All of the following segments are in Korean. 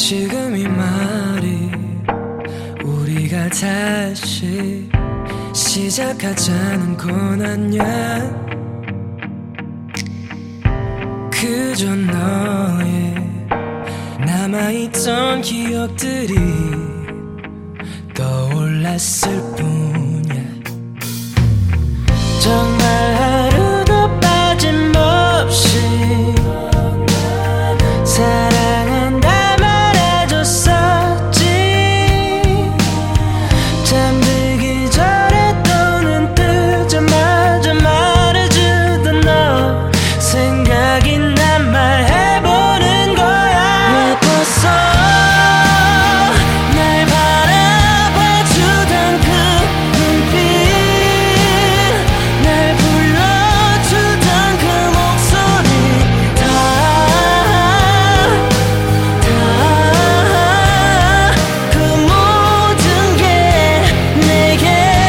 지금 이 말이 우리가 다시 시작하자는 건 아냐. 그저 너의 남아있던 기억들이 떠올랐을 뿐이야. 정말 하루도 빠짐없이 사랑한다 말해줬었지. 잠들기 전에 또 눈 뜨자마자 말해주던 너 생각이 난 말해보는 거야. 예뻤어 날 바라봐주던 그 눈빛, 날 불러주던 그 목소리, 다 그 모든 게 내겐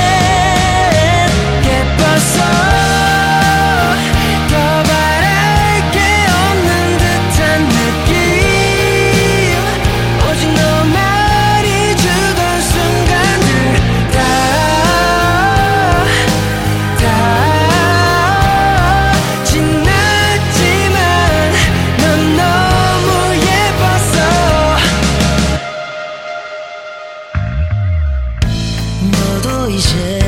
예뻤어. 더 바랄 게 없는 듯한 느낌, 오직 너만이 주던 순간들 다 지났지만 넌 너무 예뻤어. 너도 이제